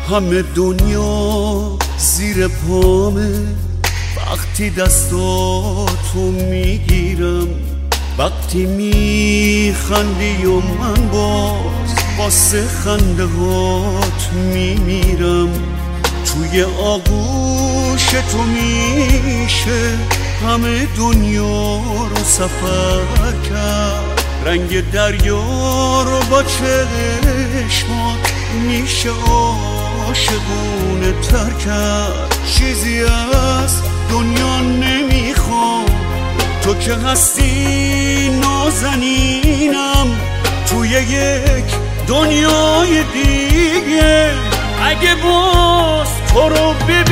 همه دنیا زیر پامه وقتی دستاتو میگیرم، وقتی میخندی و من باز واسه خنده هات میمیرم. توی آغوش تو میشه همه دنیا رو سفر کرد، رنگ دریا رو با چشمات میشه عاشقونه تر کرد. چیزی از دنیا نمیخوام، تو که هستی نازنینم توی یک دنیای دیگه. اگه باز تو رو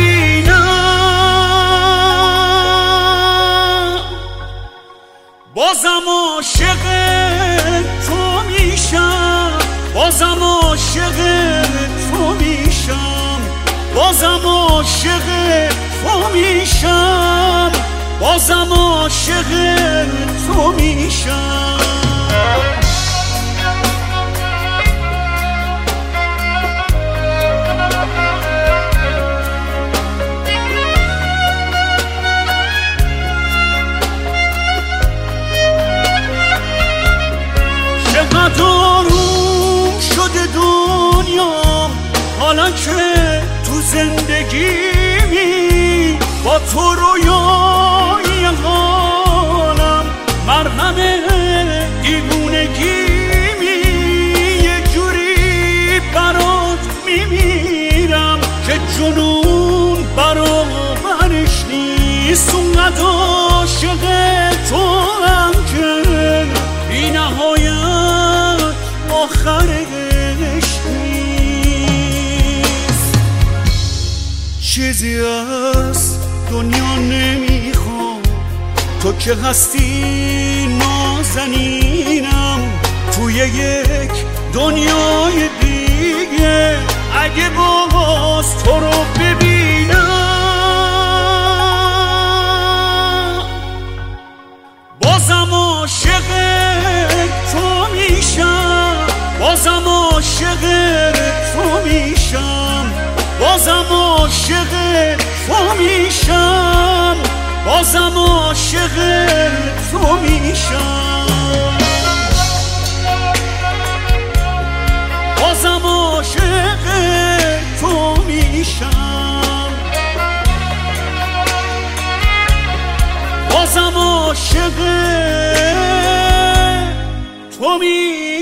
ببینم بازم عاشق تو میشم، بازم عاشق تو میشم، بازم عاشق تو میشم، بازم عاشق تو میشم. چقدر آروم شده دنیا حالا که تو زندگیمی، با تو رویای حالم مرهم دیوونگیمی. یه جوری برات میمیرم که جنون برابرش نیست. اونقدر عاشق تو هم که بی نهایت آخرش نیست. چیزی از دنیا نمیخوام، تو که هستی نازنینم توی یک دنیای دیگه. اگه باز تو رو ببینم بازم عاشق تو میشم، بازم عاشق تو میشم، بازم عاشق تو میشم، بازم عاشق تو میشم، بازم عاشق تو میشم، بازم عاشق تو میشم.